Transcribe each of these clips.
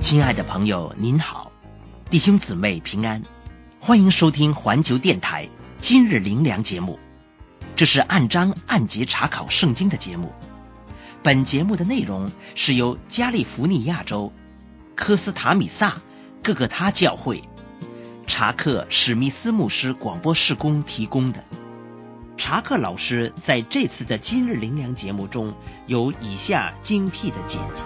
亲爱的朋友您好，弟兄姊妹平安，欢迎收听环球电台今日灵粮节目。这是按章按节查考圣经的节目。本节目的内容是由加利福尼亚州科斯塔米萨各个他教会查克史密斯牧师广播事工提供的。查克老师在这次的今日灵粮节目中有以下精辟的见解。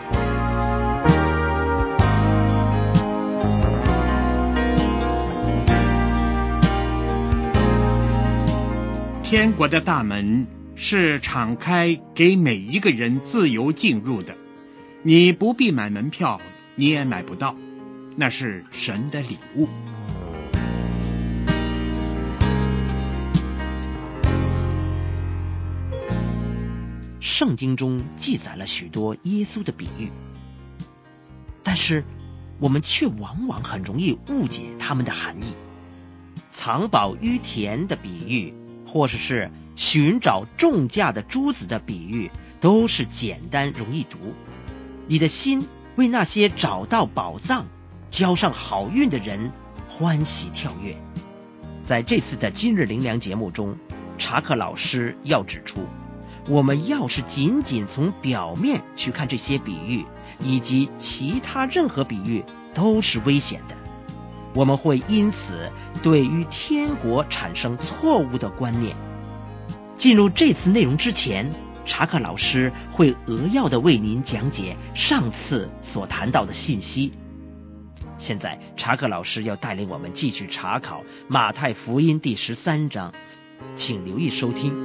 天国的大门是敞开给每一个人自由进入的，你不必买门票，你也买不到，那是神的礼物。 圣经中记载了许多耶稣的比喻，但是我们却往往很容易误解他们的含义。藏宝于田的比喻，或者是寻找重价的珠子的比喻，都是简单容易读。你的心为那些找到宝藏交上好运的人欢喜跳跃。在这次的今日灵粮节目中，查克老师要指出，我们要是仅仅从表面去看这些比喻，以及其他任何比喻，都是危险的。我们会因此对于天国产生错误的观念。进入这次内容之前，查克老师会扼要地为您讲解上次所谈到的信息。现在查克老师要带领我们继续查考马太福音第13章，请留意收听。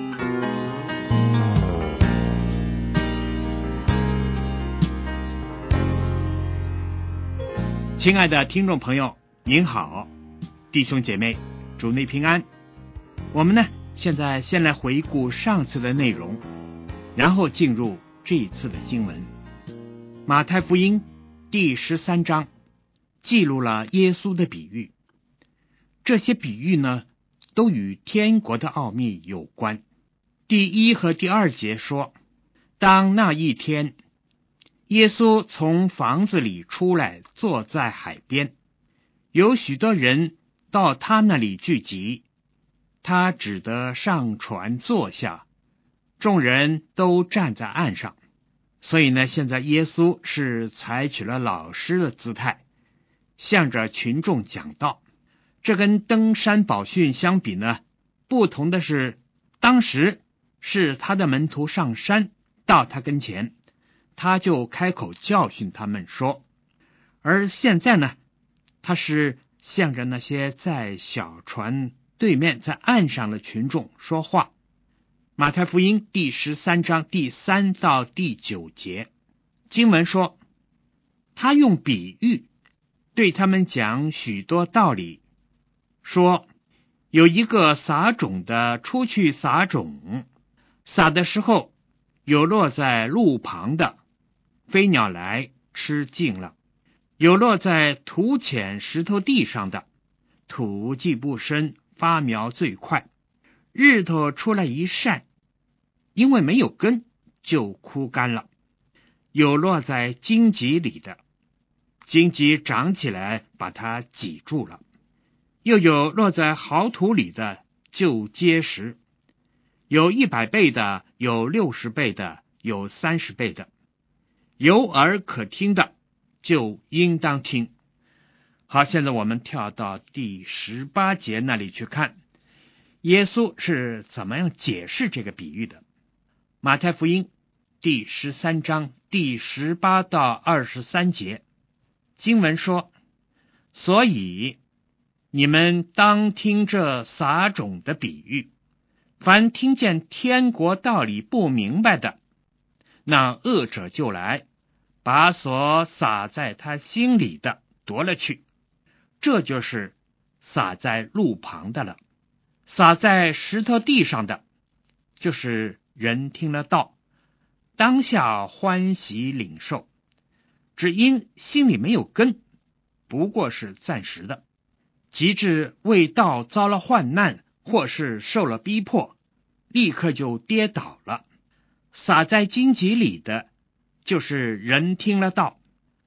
亲爱的听众朋友您好，弟兄姐妹主内平安。我们呢现在先来回顾上次的内容，然后进入这一次的经文。马太福音第13章记录了耶稣的比喻，这些比喻呢都与天国的奥秘有关。第1和第2节说，当那一天，耶稣从房子里出来，坐在海边，有许多人到他那里聚集，他只得上船坐下，众人都站在岸上。所以呢，现在耶稣是采取了老师的姿态，向着群众讲道。这跟登山宝训相比呢，不同的是，当时是他的门徒上山到他跟前，他就开口教训他们说，而现在呢，他是向着那些在小船对面在岸上的群众说话。马太福音第13章第3到第9节，经文说，他用比喻对他们讲许多道理，说有一个撒种的出去撒种，撒的时候有落在路旁的，飞鸟来吃尽了；有落在土浅石头地上的，土既不深，发苗最快，日头出来一晒，因为没有根，就枯干了；有落在荆棘里的，荆棘长起来把它挤住了；又有落在好土里的，就结实，有100倍的，有60倍的，有30倍的。有耳可听的，就应当听。好，现在我们跳到第18节那里去看，耶稣是怎么样解释这个比喻的。马太福音第13章第18到23节，经文说，所以你们当听这撒种的比喻，凡听见天国道理不明白的，那恶者就来，把所撒在他心里的夺了去。这就是撒在路旁的了。撒在石头地上的，就是人听了道，当下欢喜领受，只因心里没有根，不过是暂时的，及至为道遭了患难，或是受了逼迫，立刻就跌倒了。撒在荆棘里的，就是人听了道，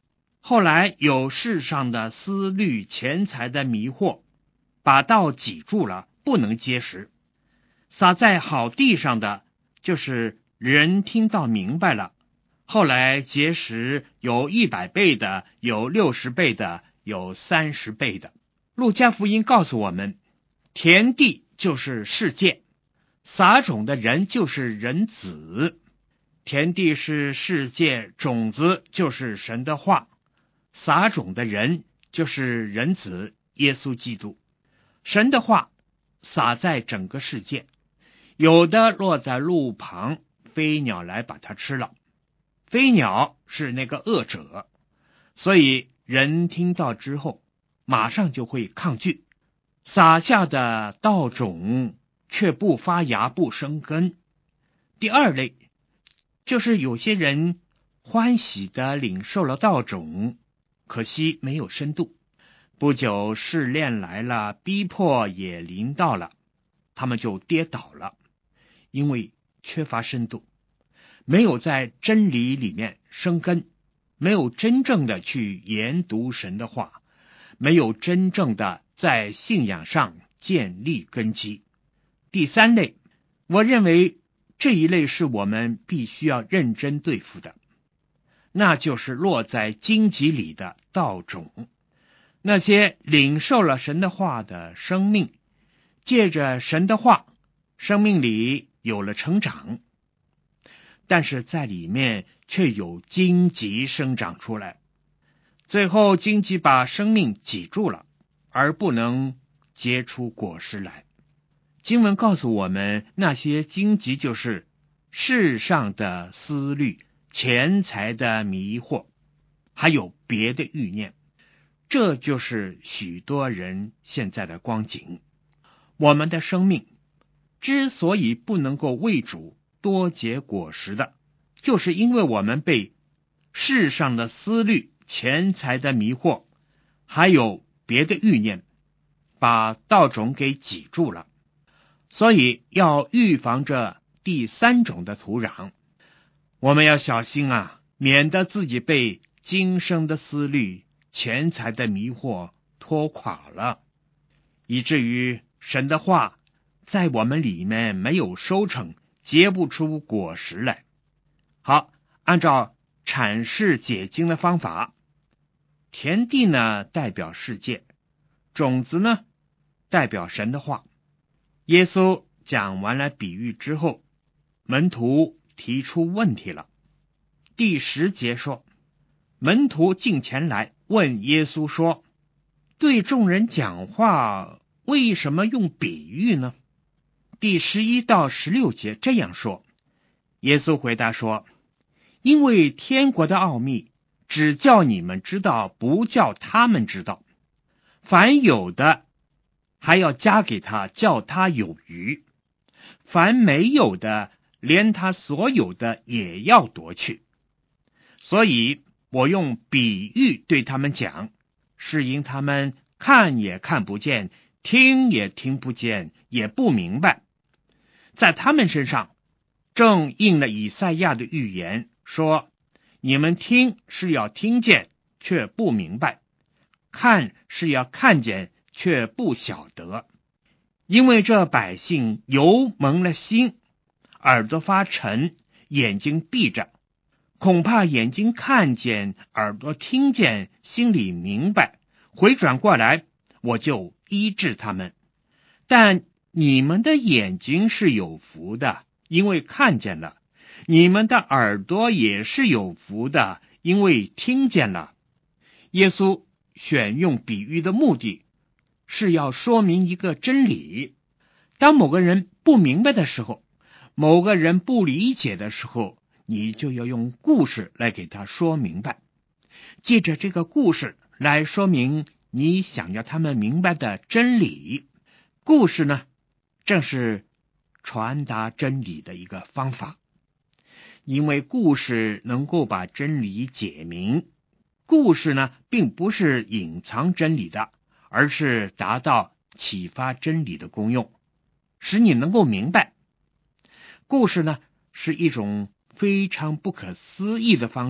后来有世上的思虑、钱财的迷惑，把道挤住了，不能结实。撒在好地上的，就是人听到明白了，后来结实，有100倍的，有60倍的，有30倍的。路加福音告诉我们，田地就是世界，撒种的人就是人子。田地是世界，种子就是神的话，撒种的人就是人子耶稣基督。神的话撒在整个世界，有的落在路旁，飞鸟来把它吃了。飞鸟是那个恶者，所以人听到之后马上就会抗拒。撒下的道种却不发芽，不生根。第二类就是有些人欢喜地领受了道种，可惜没有深度。不久试炼来了，逼迫也临到了，他们就跌倒了，因为缺乏深度，没有在真理里面生根，没有真正的去研读神的话，没有真正的在信仰上建立根基。第三类，我认为这一类是我们必须要认真对付的，那就是落在荆棘里的道种。那些领受了神的话的生命，借着神的话，生命里有了成长，但是在里面却有荆棘生长出来，最后荆棘把生命挤住了，而不能结出果实来。经文告诉我们，那些荆棘就是世上的思虑、钱财的迷惑，还有别的欲念。这就是许多人现在的光景。我们的生命之所以不能够为主多结果实的，就是因为我们被世上的思虑、钱财的迷惑，还有别的欲念，把道种给挤住了。所以要预防这第三种的土壤，我们要小心啊，免得自己被今生的思虑、钱财的迷惑拖垮了，以至于神的话在我们里面没有收成，结不出果实来。好，按照阐释解经的方法，田地呢代表世界，种子呢代表神的话。耶稣讲完了比喻之后，门徒提出问题了。第10节说，门徒进前来问耶稣说，对众人讲话为什么用比喻呢？第11到16节这样说，耶稣回答说，因为天国的奥秘只叫你们知道，不叫他们知道。凡有的还要加给他，叫他有余；凡没有的，连他所有的也要夺去。所以我用比喻对他们讲，是因他们看也看不见，听也听不见，也不明白。在他们身上正应了以赛亚的预言，说你们听是要听见，却不明白；看是要看见，却不晓得。因为这百姓油蒙了心，耳朵发沉，眼睛闭着，恐怕眼睛看见，耳朵听见，心里明白，回转过来，我就医治他们。但你们的眼睛是有福的，因为看见了；你们的耳朵也是有福的，因为听见了。耶稣选用比喻的目的是要说明一个真理，当某个人不明白的时候，某个人不理解的时候，你就要用故事来给他说明白，借着这个故事来说明你想要他们明白的真理。故事呢，正是传达真理的一个方法，因为故事能够把真理解明。故事呢，并不是隐藏真理的，而是达到启发真理的功用，使你能够明白。故事呢，是一种非常不可思议的方式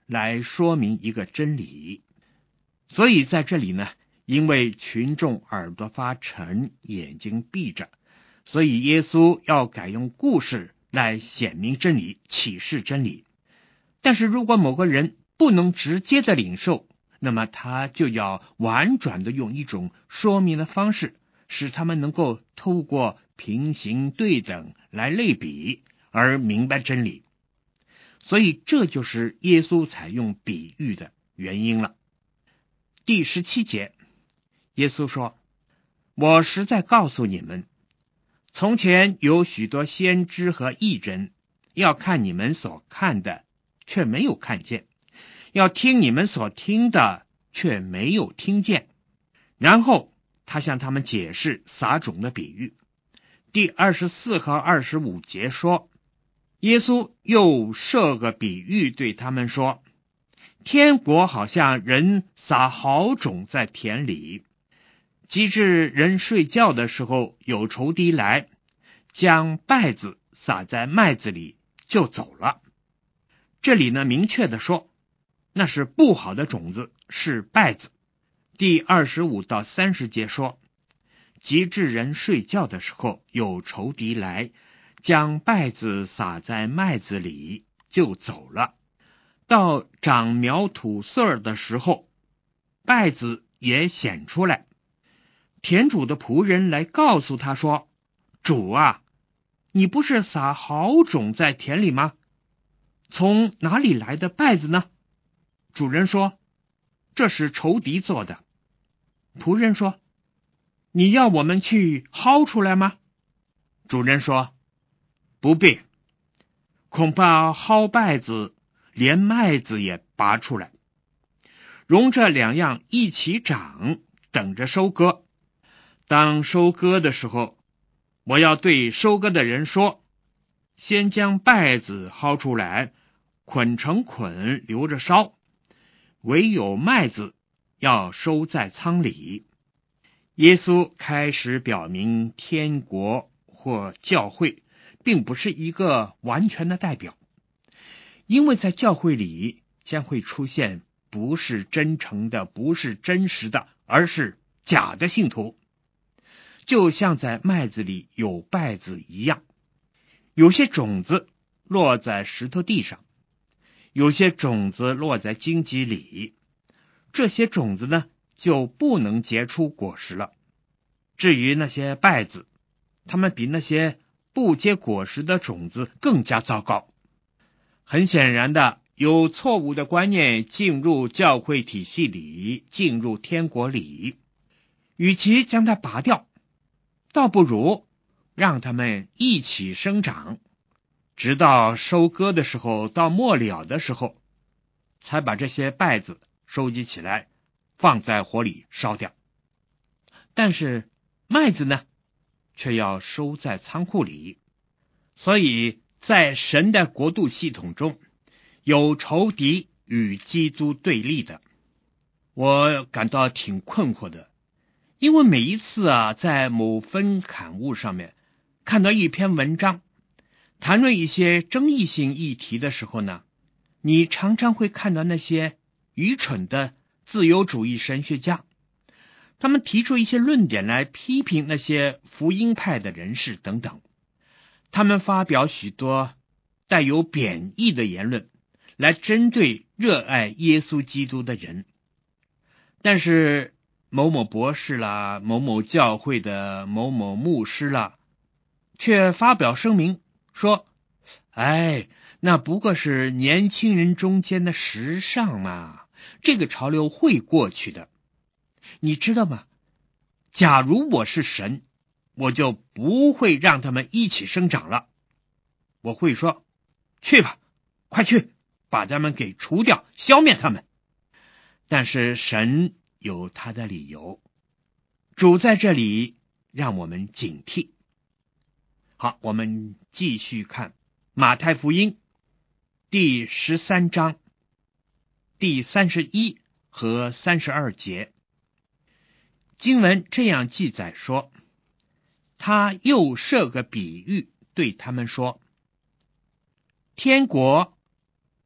来说明一个真理。所以在这里呢，因为群众耳朵发沉，眼睛闭着，所以耶稣要改用故事来显明真理，启示真理。但是如果某个人不能直接的领受，那么他就要婉转的用一种说明的方式，使他们能够透过平行对等来类比而明白真理。所以这就是耶稣采用比喻的原因了。第17节，耶稣说：我实在告诉你们，从前有许多先知和义人，要看你们所看的，却没有看见；要听你们所听的，却没有听见。然后他向他们解释撒种的比喻。第24和25节说，耶稣又设个比喻对他们说，天国好像人撒好种在田里，及至人睡觉的时候，有仇敌来，将稗子撒在麦子里，就走了。这里呢，明确的说，那是不好的种子，是稗子。第25到30节说，及至人睡觉的时候，有仇敌来，将稗子撒在麦子里，就走了。到长苗吐穗的时候，稗子也显出来。田主的仆人来告诉他说，主啊，你不是撒好种在田里吗？从哪里来的稗子呢？主人说，这是仇敌做的。仆人说，你要我们去薅出来吗？主人说，不必，恐怕薅稗子连麦子也拔出来，容这两样一起长，等着收割。当收割的时候，我要对收割的人说，先将稗子薅出来，捆成捆留着烧，唯有麦子要收在仓里。耶稣开始表明天国或教会并不是一个完全的代表，因为在教会里将会出现不是真诚的，不是真实的，而是假的信徒，就像在麦子里有稗子一样。有些种子落在石头地上，有些种子落在荆棘里，这些种子呢，就不能结出果实了。至于那些稗子，它们比那些不结果实的种子更加糟糕。很显然的，有错误的观念进入教会体系里，进入天国里，与其将它拔掉，倒不如让它们一起生长，直到收割的时候，到末了的时候，才把这些稗子收集起来，放在火里烧掉。但是麦子呢，却要收在仓库里。所以在神的国度系统中，有仇敌与基督对立的。我感到挺困惑的，因为每一次在某分刊物上面看到一篇文章，谈论一些争议性议题的时候呢，你常常会看到那些愚蠢的自由主义神学家，他们提出一些论点来批评那些福音派的人士等等，他们发表许多带有贬义的言论，来针对热爱耶稣基督的人。但是某某博士啦，某某教会的某某牧师啦，却发表声明说，那不过是年轻人中间的时尚嘛，这个潮流会过去的。你知道吗？假如我是神，我就不会让他们一起生长了。我会说，去吧，快去，把他们给除掉，消灭他们。但是神有他的理由，主在这里让我们警惕。好，我们继续看马太福音第13章第31和32节。经文这样记载说，他又设个比喻对他们说，天国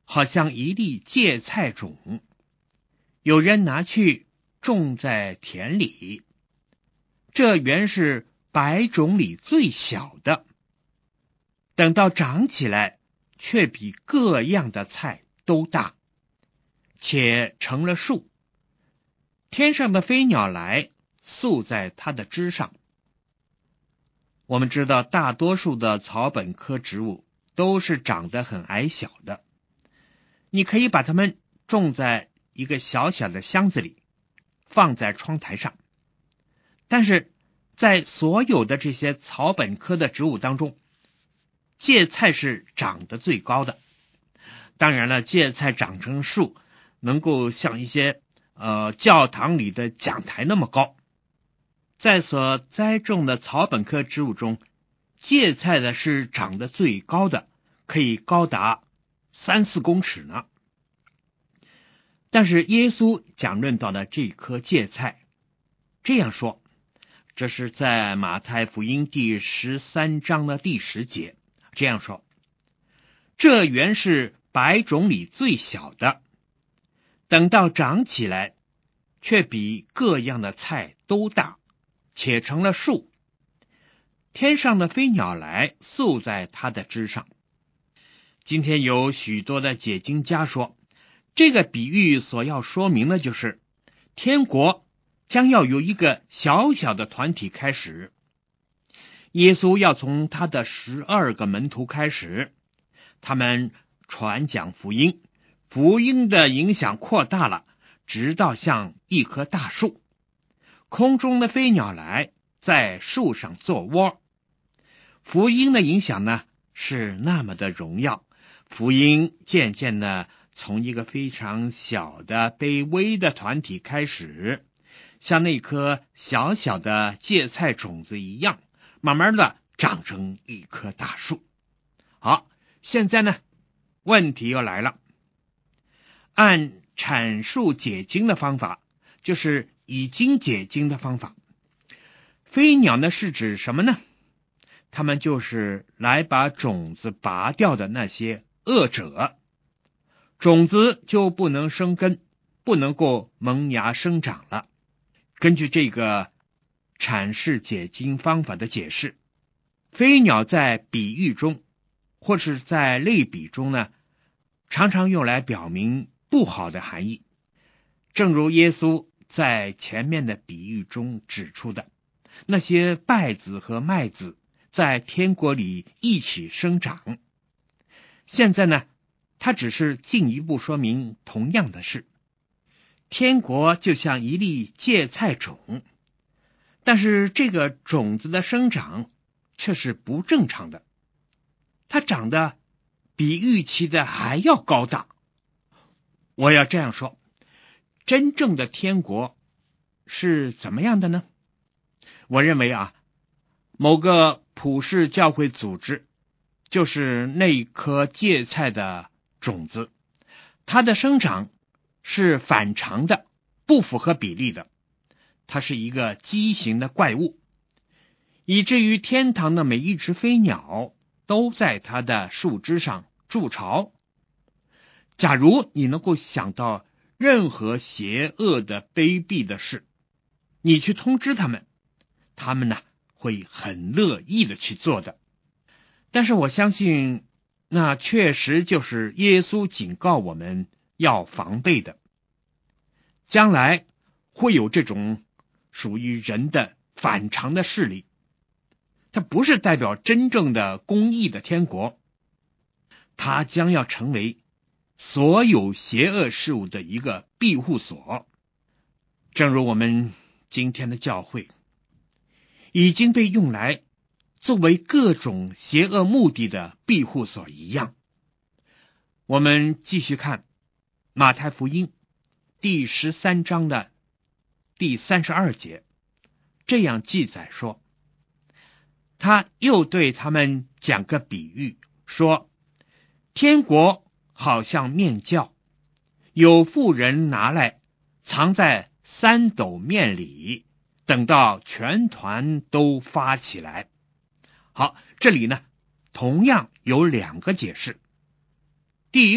好像一粒芥菜种，有人拿去种在田里，这原是百种里最小的，等到长起来，却比各样的菜都大，且成了树，天上的飞鸟来，宿在它的枝上。我们知道大多数的草本科植物都是长得很矮小的，你可以把它们种在一个小小的箱子里，放在窗台上。但是在所有的这些草本科的植物当中，芥菜是长得最高的。当然了，芥菜长成树能够像一些教堂里的讲台那么高。在所栽种的草本科植物中，芥菜的是长得最高的，可以高达3-4公尺呢。但是耶稣讲论到的这棵芥菜，这样说，这是在马太福音第13章的第10节，这样说：这原是百种里最小的，等到长起来，却比各样的菜都大，且成了树，天上的飞鸟来，宿在它的枝上。今天有许多的解经家说，这个比喻所要说明的就是天国将要由一个小小的团体开始，耶稣要从他的12个门徒开始，他们传讲福音，福音的影响扩大了，直到像一棵大树，空中的飞鸟来，在树上做窝。福音的影响呢，是那么的荣耀，福音渐渐的从一个非常小的卑微的团体开始，像那颗小小的芥菜种子一样，慢慢的长成一棵大树。好，现在呢，问题又来了。按阐述解经的方法，就是已经解经的方法，飞鸟呢是指什么呢？他们就是来把种子拔掉的那些恶者，种子就不能生根，不能够萌芽生长了。根据这个阐释解经方法的解释，飞鸟在比喻中或是在类比中呢，常常用来表明不好的含义。正如耶稣在前面的比喻中指出的，那些稗子和麦子在天国里一起生长。现在呢，他只是进一步说明同样的事。天国就像一粒芥菜种，但是这个种子的生长却是不正常的，它长得比预期的还要高大。我要这样说，真正的天国是怎么样的呢？我认为某个普世教会组织就是那颗芥菜的种子，它的生长是反常的，不符合比例的，它是一个畸形的怪物，以至于天堂的每一只飞鸟都在它的树枝上筑巢。假如你能够想到任何邪恶的卑鄙的事，你去通知他们，他们呢会很乐意的去做的。但是我相信那确实就是耶稣警告我们要防备的。将来会有这种属于人的反常的势力，它不是代表真正的公义的天国，它将要成为所有邪恶事物的一个庇护所。正如我们今天的教会已经被用来作为各种邪恶目的的庇护所一样。我们继续看马太福音第13章的第32节，这样记载说，他又对他们讲个比喻，说天国好像面酵，有妇人拿来藏在3斗面里，等到全团都发起来。好，这里呢同样有2个解释。第一个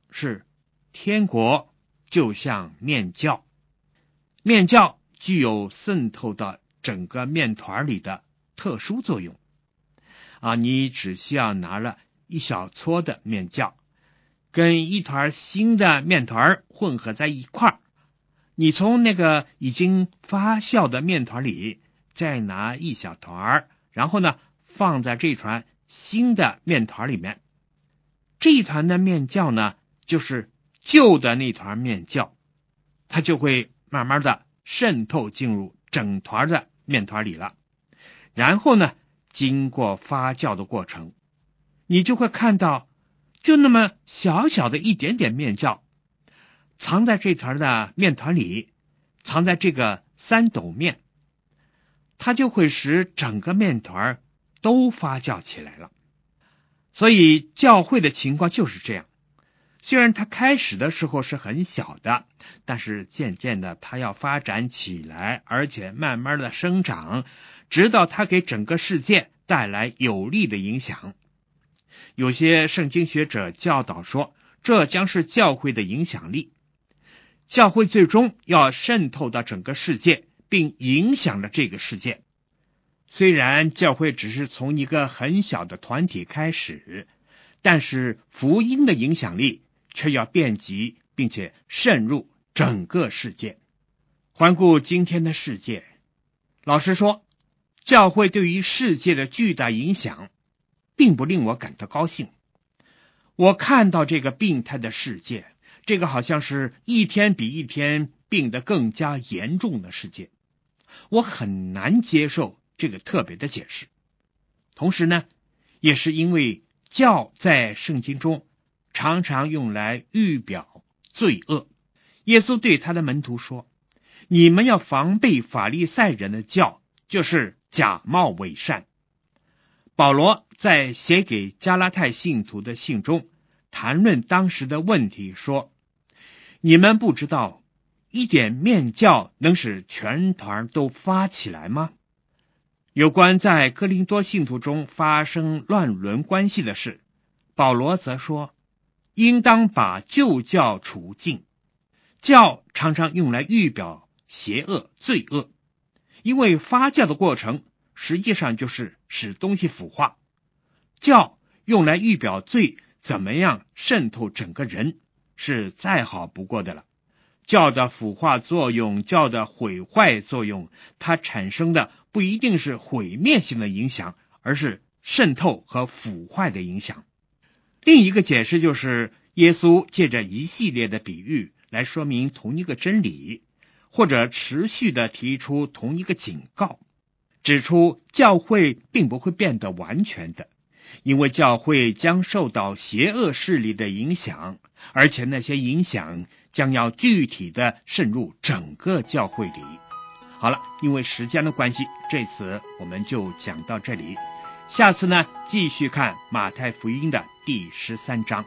是天国就像面酵，面酵具有渗透到整个面团里的特殊作用。你只需要拿了一小撮的面酵，跟一团新的面团混合在一块儿，你从那个已经发酵的面团里再拿一小团，然后呢放在这团新的面团里面，这一团的面酵呢就是旧的那团面酵，它就会慢慢的渗透进入整团的面团里了。然后呢经过发酵的过程，你就会看到就那么小小的一点点面酵藏在这团的面团里，藏在这个三斗面，它就会使整个面团都发酵起来了。所以教会的情况就是这样，虽然它开始的时候是很小的，但是渐渐的它要发展起来，而且慢慢的生长，直到它给整个世界带来有利的影响。有些圣经学者教导说，这将是教会的影响力。教会最终要渗透到整个世界，并影响了这个世界。虽然教会只是从一个很小的团体开始，但是福音的影响力却要遍及并且渗入整个世界。环顾今天的世界，老实说，教会对于世界的巨大影响并不令我感到高兴。我看到这个病态的世界，这个好像是一天比一天病得更加严重的世界，我很难接受这个特别的解释。同时呢，也是因为酵在圣经中常常用来预表罪恶。耶稣对他的门徒说，你们要防备法利赛人的酵，就是假冒伪善。保罗在写给加拉太信徒的信中谈论当时的问题说，你们不知道一点面酵能使全团都发起来吗？有关在哥林多信徒中发生乱伦关系的事，保罗则说，应当把旧酵除尽。酵常常用来预表邪恶、罪恶，因为发酵的过程实际上就是使东西腐化。酵用来预表罪怎么样渗透整个人，是再好不过的了。酵的腐化作用，酵的毁坏作用，它产生的不一定是毁灭性的影响，而是渗透和腐坏的影响。另一个解释就是，耶稣借着一系列的比喻来说明同一个真理，或者持续的提出同一个警告，指出教会并不会变得完全的，因为教会将受到邪恶势力的影响，而且那些影响将要具体的渗入整个教会里。好了，因为时间的关系，这次我们就讲到这里。下次呢，继续看马太福音的第13章。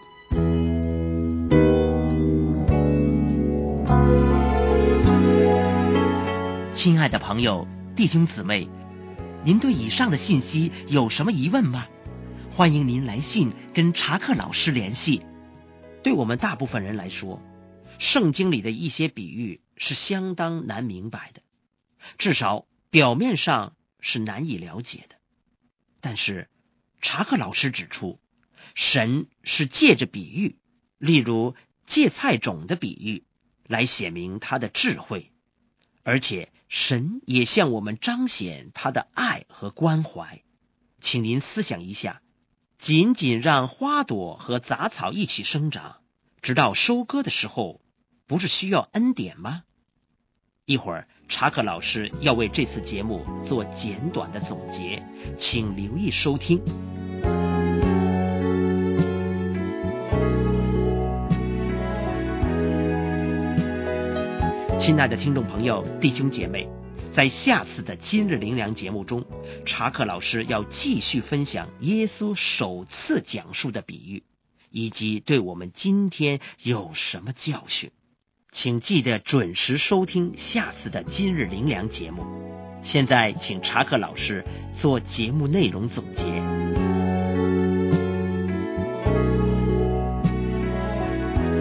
亲爱的朋友、弟兄姊妹，您对以上的信息有什么疑问吗？欢迎您来信跟查克老师联系。对我们大部分人来说，圣经里的一些比喻是相当难明白的，至少表面上是难以了解的。但是查克老师指出，神是借着比喻，例如芥菜种的比喻，来显明他的智慧，而且神也向我们彰显他的爱和关怀。请您思想一下，仅仅让花朵和杂草一起生长，直到收割的时候，不是需要恩典吗？一会儿查克老师要为这次节目做简短的总结，请留意收听。亲爱的听众朋友、弟兄姐妹，在下次的今日灵粮节目中，查克老师要继续分享耶稣首次讲述的比喻，以及对我们今天有什么教训。请记得准时收听下次的今日灵粮节目。现在请查克老师做节目内容总结。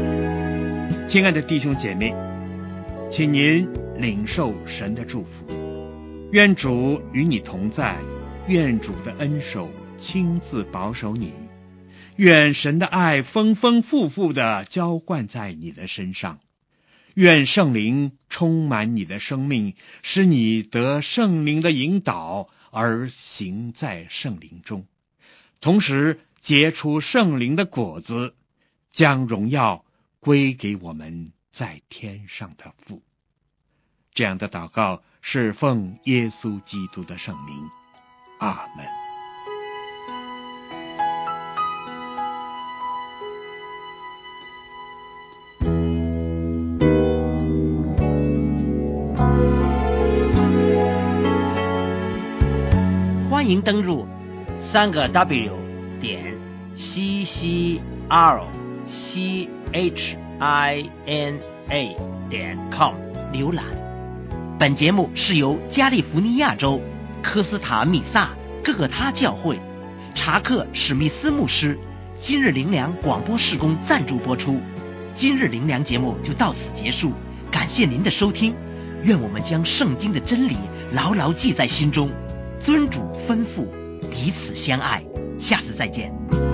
亲爱的弟兄姐妹，请您领受神的祝福，愿主与你同在，愿主的恩手亲自保守你，愿神的爱丰丰富富地浇灌在你的身上，愿圣灵充满你的生命，使你得圣灵的引导而行在圣灵中，同时结出圣灵的果子，将荣耀归给我们在天上的父。这样的祷告是奉耶稣基督的圣名，阿们。 欢迎登入3个WCCRCHINA.com 浏览。本节目是由加利福尼亚州科斯塔米萨各个他教会查克史密斯牧师今日灵粮广播事工赞助播出。今日灵粮节目就到此结束，感谢您的收听，愿我们将圣经的真理牢牢记在心中，遵主吩咐，彼此相爱，下次再见。